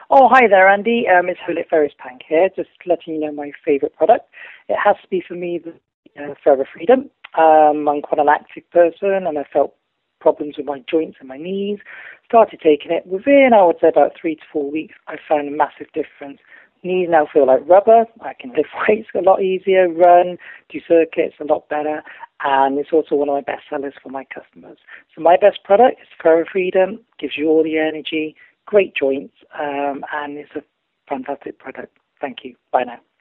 Oh, hi there, Andy. It's Holit Ferris Pank here. Just letting you know my favourite product. It has to be for me the Forever Freedom. I'm quite an active person, and I felt problems with my joints and my knees. Started taking it. Within, I would say, about 3 to 4 weeks, I found a massive difference. Knees now feel like rubber. I can lift weights a lot easier, run, do circuits a lot better, and it's also one of my best sellers for my customers. So my best product is Forever Freedom. Gives you all the energy, great joints, and it's a fantastic product. Thank you. Bye now.